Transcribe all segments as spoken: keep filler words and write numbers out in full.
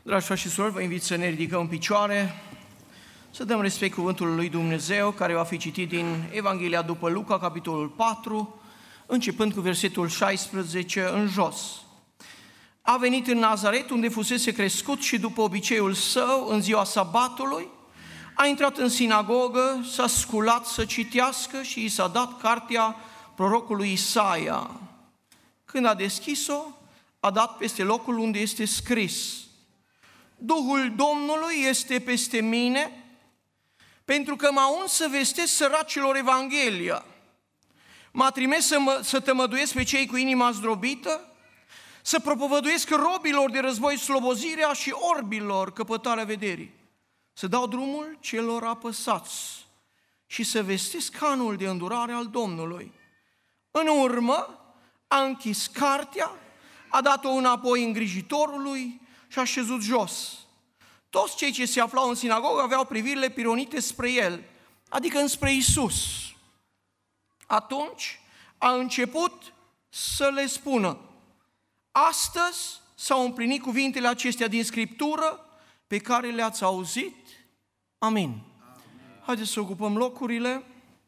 Dragi frați și surori, vă invit să ne ridicăm în picioare, să dăm respect cuvântului lui Dumnezeu, care va fi citit din Evanghelia după Luca, capitolul patru, începând cu versetul șaisprezece în jos. A venit în Nazaret, unde fusese crescut, și după obiceiul său, în ziua sabatului, a intrat în sinagogă, s-a sculat să citească și i s-a dat cartea prorocului Isaia. Când a deschis-o, a dat peste locul unde este scris: Duhul Domnului este peste mine, pentru că m-a uns să vestesc săracilor Evanghelia. M-a trimis să, mă, să tămăduiesc pe cei cu inima zdrobită, să propovăduiesc robilor de război slobozirea și orbilor căpătarea vederii, să dau drumul celor apăsați și să vestesc anul de îndurare al Domnului. În urmă a închis cartea, a dat-o înapoi îngrijitorului și a șezut jos. Toți cei ce se aflau în sinagogă aveau privirile pironite spre el, adică înspre Iisus. Atunci a început să le spună: astăzi s-au împlinit cuvintele acestea din Scriptură pe care le-ați auzit. Amin. Amin. Haideți să ocupăm locurile.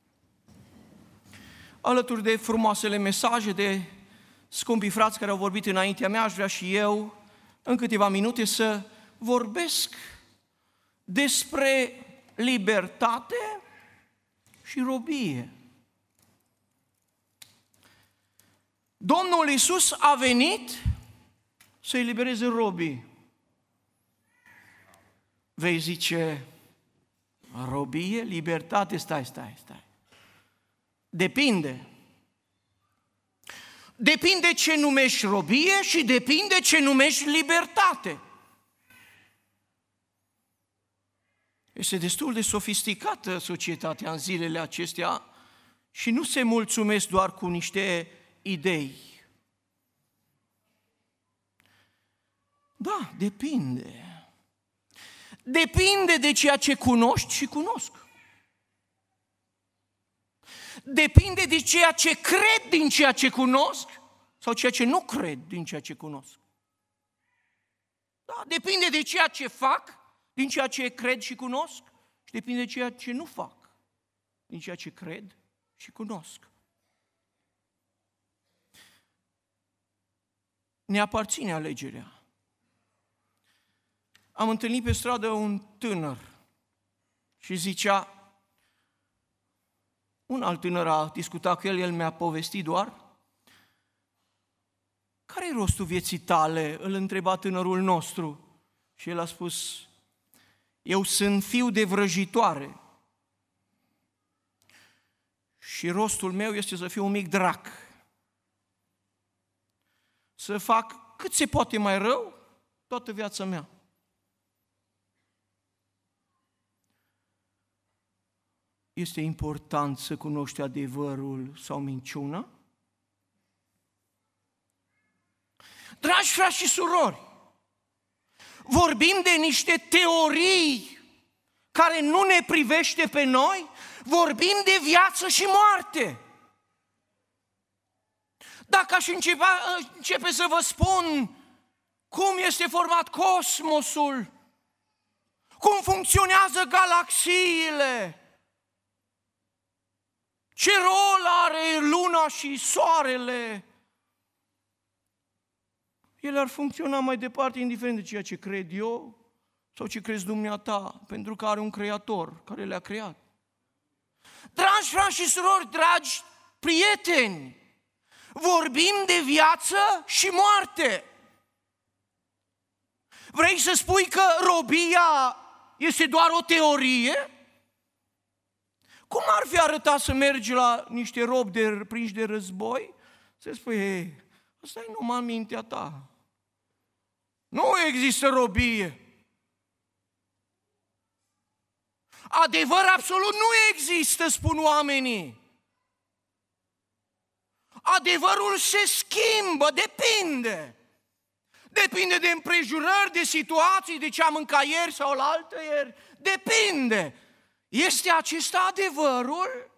Alături de frumoasele mesaje de scumpii frați care au vorbit înaintea mea, aș vrea și eu în câteva minute să vorbesc despre libertate și robie. Domnul Iisus a venit să elibereze robii. Vei zice: robie, libertate, stai, stai, stai. Depinde. Depinde ce numești robie și depinde ce numești libertate. Este destul de sofisticată societatea în zilele acestea și nu se mulțumesc doar cu niște idei. Da, depinde. Depinde de ceea ce cunoști și cunosc. Depinde de ceea ce cred din ceea ce cunosc sau ceea ce nu cred din ceea ce cunosc. Da, depinde de ceea ce fac din ceea ce cred și cunosc și depinde de ceea ce nu fac din ceea ce cred și cunosc. Ne aparține alegerea. Am întâlnit pe stradă un tânăr și zicea, un alt tânăr a discutat cu el, el mi-a povestit doar, care-i rostul vieții tale? Îl întreba tânărul nostru și el a spus, eu sunt fiu de vrăjitoare și rostul meu este să fiu un mic drac, să fac cât se poate mai rău toată viața mea. Este important să cunoști adevărul sau minciuna? Dragi frați și surori, vorbim de niște teorii care nu ne privește pe noi, vorbim de viață și moarte. Dacă aș începe, începe să vă spun cum este format cosmosul, cum funcționează galaxiile, ce rol are luna și soarele, ele ar funcționa mai departe, indiferent de ceea ce cred eu sau ce crezi dumneata, pentru că are un creator care le-a creat. Dragi frați și surori, dragi prieteni, vorbim de viață și moarte. Vrei să spui că robia este doar o teorie? Cum ar fi arătat să mergi la niște robi de, prinși de război? Să spui, hei, asta e numai mintea ta. Nu există robie. Adevăr absolut nu există, spun oamenii. Adevărul se schimbă, depinde. Depinde de împrejurări, de situații, de ce am mâncat ieri sau la altă ieri. Depinde. Este acesta adevărul?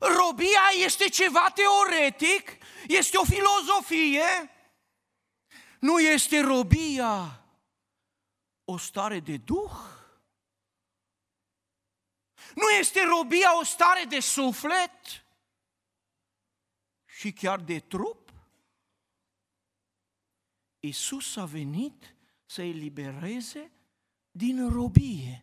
Robia este ceva teoretic, este o filozofie Nu este robia o stare de duh? Nu este robia o stare de suflet și chiar de trup? Iisus a venit să elibereze din robie.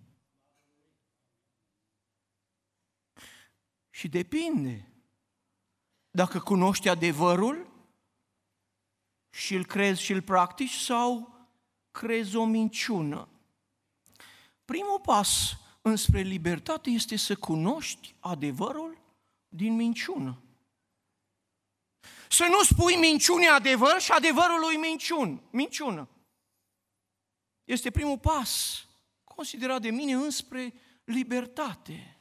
Și depinde. Dacă cunoști adevărul și îl crezi și îl practici sau crezi o minciună. Primul pas înspre libertate este să cunoști adevărul din minciună. Să nu spui minciunii adevăr și adevărului minciun, minciună. Este primul pas considerat de mine înspre libertate.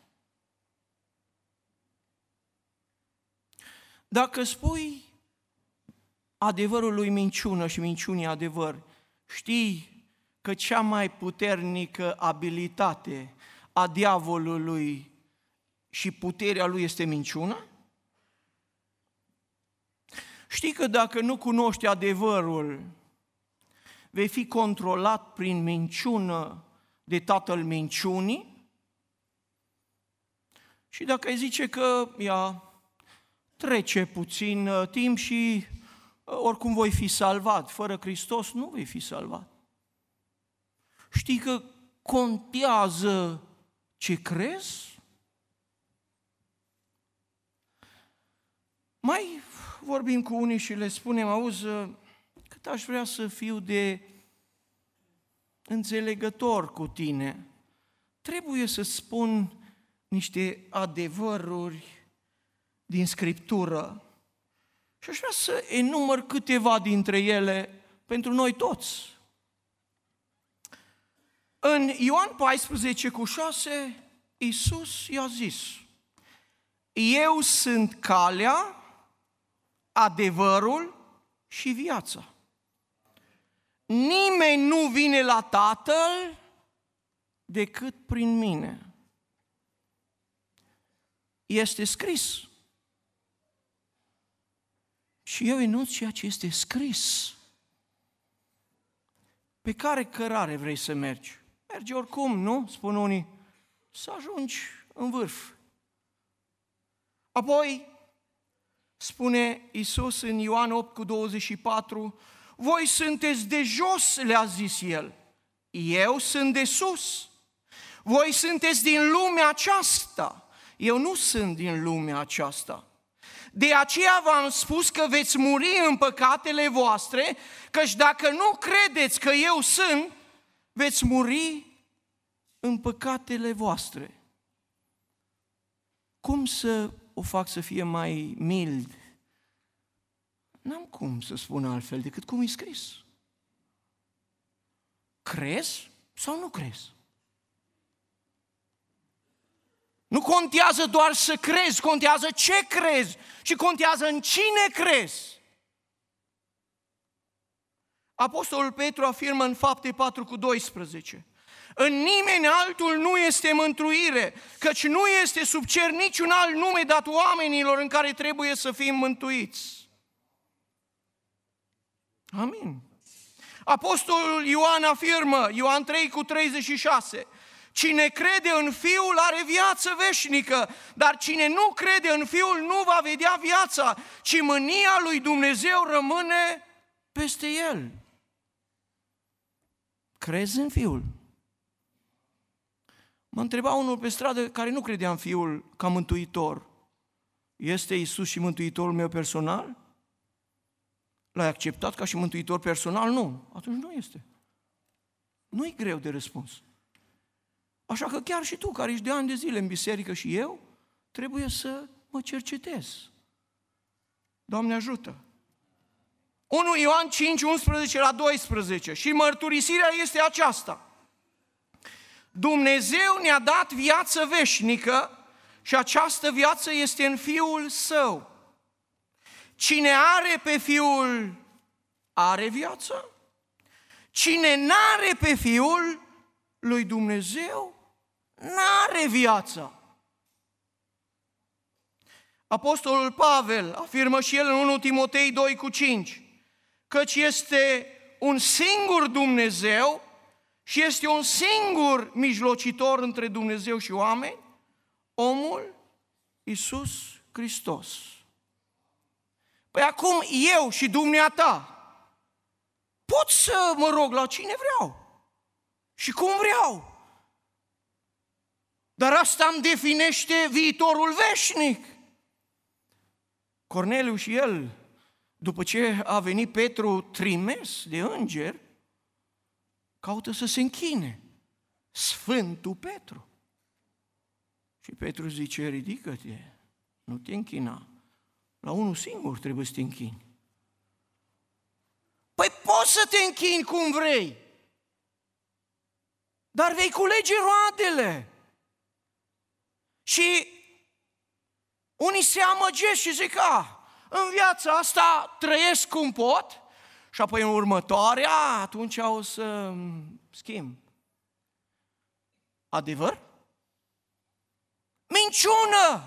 Dacă spui adevărul lui minciună și minciunii adevăr, știi că cea mai puternică abilitate a diavolului și puterea lui este minciuna? Știi că dacă nu cunoști adevărul, vei fi controlat prin minciună de tatăl minciunii? Și dacă ai zice că ea trece puțin timp și oricum voi fi salvat, fără Hristos nu vei fi salvat. Știi că contează ce crezi? Mai vorbim cu unii și le spunem, auzi, cât aș vrea să fiu de înțelegător cu tine. Trebuie să spun niște adevăruri din Scriptură. Și aș vrea să enumăr câteva dintre ele pentru noi toți. În Ioan paisprezece cu șase, Iisus i-a zis, eu sunt calea, adevărul și viața. Nimeni nu vine la Tatăl decât prin mine. Este scris. Și eu enunț ceea ce este scris. Pe care cărare vrei să mergi? Mergi oricum, nu? Spun unii. Să ajungi în vârf. Apoi, spune Iisus în Ioan opt cu douăzeci și patru, voi sunteți de jos, le-a zis El. Eu sunt de sus. Voi sunteți din lumea aceasta. Eu nu sunt din lumea aceasta. De aceea v-am spus că veți muri în păcatele voastre, căci dacă nu credeți că eu sunt, veți muri în păcatele voastre. Cum să o fac să fie mai mild? N-am cum să spun altfel decât cum e scris. Crezi sau nu crezi? Nu contează doar să crezi, contează ce crezi și contează în cine crezi. Apostolul Petru afirmă în Fapte patru cu doisprezece, în nimeni altul nu este mântuire, căci nu este sub cer niciun alt nume dat oamenilor în care trebuie să fim mântuiți. Amin. Apostolul Ioan afirmă, Ioan trei cu treizeci și șase, cine crede în Fiul are viață veșnică, dar cine nu crede în Fiul nu va vedea viața, ci mânia lui Dumnezeu rămâne peste el. Crezi în Fiul? Mă întreba unul pe stradă care nu credea în Fiul ca mântuitor. Este Iisus și mântuitorul meu personal? L-ai acceptat ca și mântuitor personal? Nu. Atunci nu este. Nu-i greu de răspuns. Așa că chiar și tu, care ești de ani de zile în biserică și eu, trebuie să mă cercetez. Doamne ajută! unu Ioan cinci, unsprezece la doisprezece. Și mărturisirea este aceasta. Dumnezeu ne-a dat viață veșnică și această viață este în Fiul Său. Cine are pe Fiul, are viață. Cine n-are pe Fiul lui Dumnezeu, n-are viața. Apostolul Pavel afirmă și el în unu Timotei doi cu cinci, căci este un singur Dumnezeu și este un singur mijlocitor între Dumnezeu și oameni, omul Iisus Hristos. Păi acum eu și dumneata pot să mă rog la cine vreau și cum vreau. Dar asta îmi definește viitorul veșnic. Corneliu și el, după ce a venit Petru trimis de înger, caută să se închine. Sfântul Petru. Și Petru zice, ridică-te, nu te închina. La unul singur trebuie să te închini. Păi poți să te închini cum vrei, dar vei culege roadele. Și unii se amăgesc și zic, a, în viața asta trăiesc cum pot și apoi în următoarea, atunci o să schimb. Adevăr? Minciună!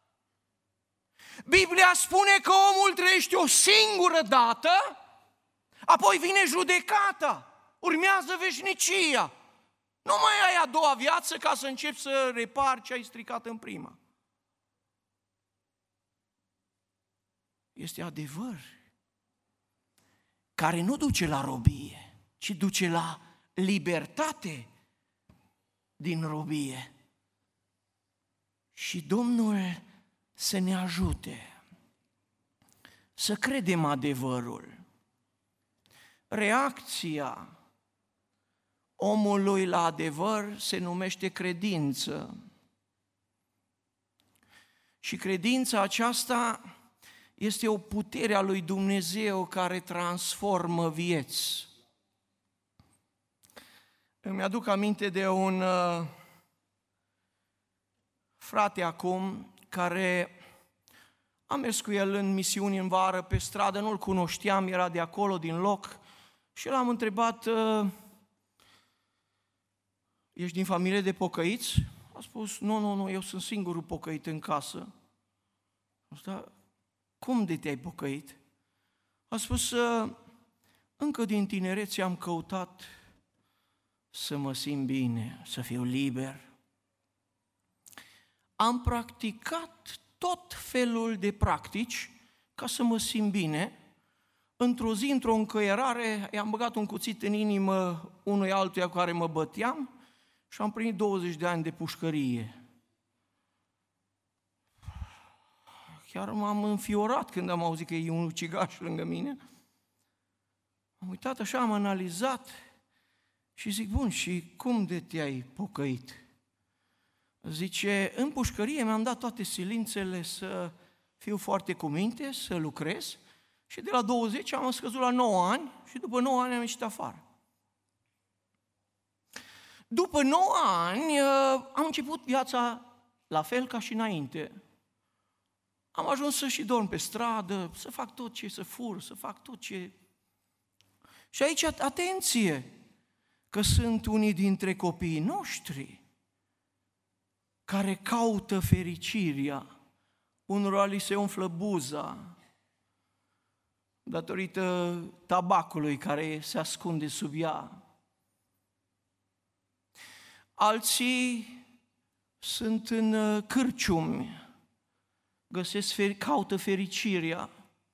Biblia spune că omul trăiește o singură dată, apoi vine judecata, urmează veșnicia. Nu mai ai a doua viață ca să începi să repari ce ai stricat în prima. Este adevăr care nu duce la robie, ci duce la libertate din robie. Și Domnul să ne ajute să credem adevărul. Reacția omului la adevăr se numește credință. Și credința aceasta este o putere a lui Dumnezeu care transformă vieți. Îmi aduc aminte de un uh, frate acum care am mers cu el în misiuni în vară pe stradă, nu-l cunoșteam, era de acolo, din loc, și l-am întrebat, uh, ești din familie de pocăiți? A spus, nu, nu, nu, eu sunt singurul pocăit în casă. Asta, cum de te-ai pocăit? A spus, uh, încă din tinerețe am căutat să mă simt bine, să fiu liber. Am practicat tot felul de practici ca să mă simt bine. Într-o zi, într-o încăierare, i-am băgat un cuțit în inimă unui altuia cu care mă băteam și am primit douăzeci de ani de pușcărie. Chiar m-am înfiorat când am auzit că e un ucigaș lângă mine. Am uitat așa, am analizat și zic, bun, și cum de te-ai pocăit? Zice, în pușcărie mi-am dat toate silințele să fiu foarte cu minte, să lucrez și de la douăzeci am scăzut la nouă ani și după nouă ani am ieșit afară. După nouă ani am început viața la fel ca și înainte. Am ajuns să și dorm pe stradă, să fac tot ce, să fur, să fac tot ce... Și aici, atenție, că sunt unii dintre copiii noștri care caută fericirea, unora li se umflă buza datorită tabacului care se ascunde sub ea. Alții sunt în cârciumi, găsesc, caută fericirea.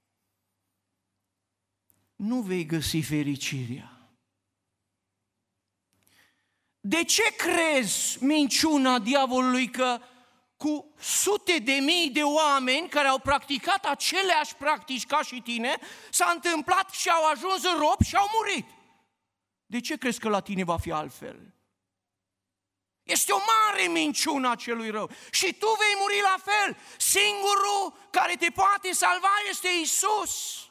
Nu vei găsi fericirea. De ce crezi minciuna diavolului că cu sute de mii de oameni care au practicat aceleași practici ca și tine, s-a întâmplat și au ajuns în rob și au murit? De ce crezi că la tine va fi altfel? Este o mare minciună a celui rău. Și tu vei muri la fel. Singurul care te poate salva este Iisus.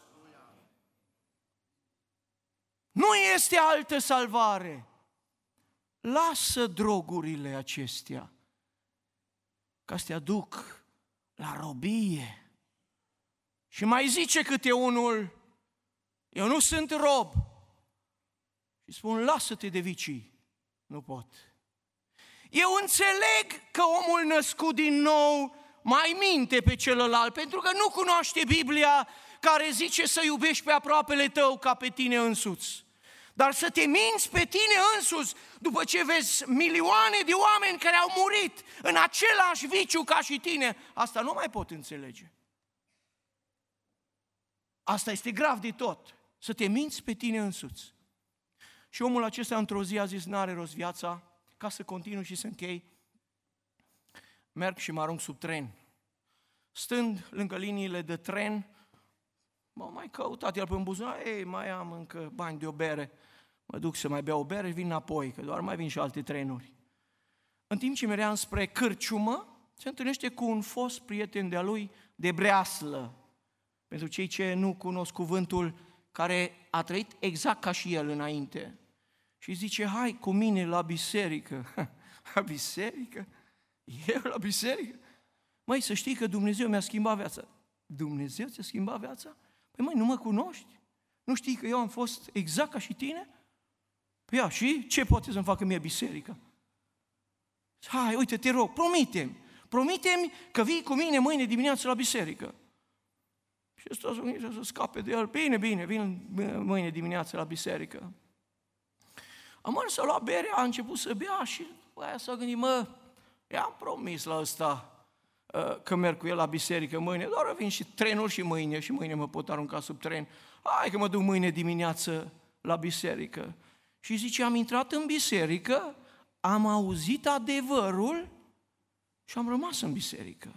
Nu este altă salvare. Lasă drogurile acestea, ca să te aduc la robie. Și mai zice câte unul, eu nu sunt rob. Și spun, lasă-te de vicii. Nu pot. Eu înțeleg că omul născut din nou mai minte pe celălalt, pentru că nu cunoaște Biblia care zice să iubești pe aproapele tău ca pe tine însuți. Dar să te minți pe tine însuți după ce vezi milioane de oameni care au murit în același viciu ca și tine, asta nu mai pot înțelege. Asta este grav de tot, să te minți pe tine însuți. Și omul acesta într-o zi a zis, n-are rost viața, ca să continui și să închei, merg și mă arunc sub tren. Stând lângă liniile de tren, m-a mai căutat el pe un buzunar, ei, mai am încă bani de o bere, mă duc să mai beau o bere și vin înapoi, că doar mai vin și alte trenuri. În timp ce meream spre cârciumă, se întâlnește cu un fost prieten de-a lui de breaslă. Pentru cei ce nu cunosc cuvântul, care a trăit exact ca și el înainte. Și zice, hai cu mine la biserică. La biserică? Eu la biserică? Măi, să știi că Dumnezeu mi-a schimbat viața. Dumnezeu ți-a schimbat viața? Păi măi, nu mă cunoști? Nu știi că eu am fost exact ca și tine? Păi ia, și ce poate să-mi facă mie biserica? Hai, uite, te rog, promite-mi, promite-mi că vii cu mine mâine dimineață la biserică. Și ăsta să scape de el, bine, bine, vin mâine dimineață la biserică. Am mers să lua bere, a început să bea și aia s-a gândit, mă, i-am promis la ăsta că merg cu el la biserică mâine, doar vin și trenuri și mâine, și mâine mă pot arunca sub tren. Hai că mă duc mâine dimineață la biserică. Și zice, am intrat în biserică, am auzit adevărul și am rămas în biserică.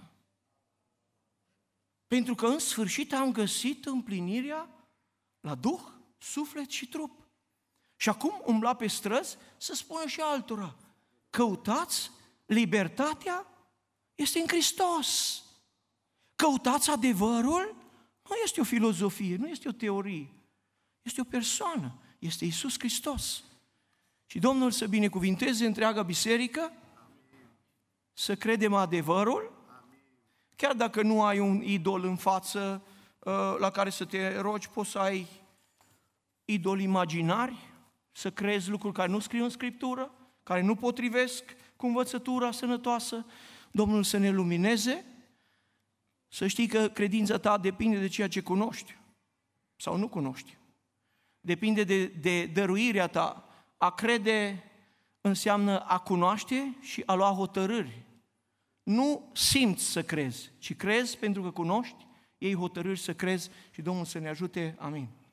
Pentru că în sfârșit am găsit împlinirea la Duh, suflet și trup. Și acum umbla pe străzi să spună și altora, căutați libertatea, este în Hristos. Căutați adevărul, nu este o filozofie, nu este o teorie, este o persoană, este Iisus Hristos. Și Domnul să binecuvinteze întreaga biserică, să credem adevărul, chiar dacă nu ai un idol în față la care să te rogi, poți să ai idoli imaginari, să crezi lucruri care nu scriu în Scriptură, care nu potrivesc cu învățătura sănătoasă. Domnul să ne lumineze, să știi că credința ta depinde de ceea ce cunoști sau nu cunoști. Depinde de, de dăruirea ta. A crede înseamnă a cunoaște și a lua hotărâri. Nu simți să crezi, ci crezi pentru că cunoști, iei hotărâri să crezi și Domnul să ne ajute. Amin.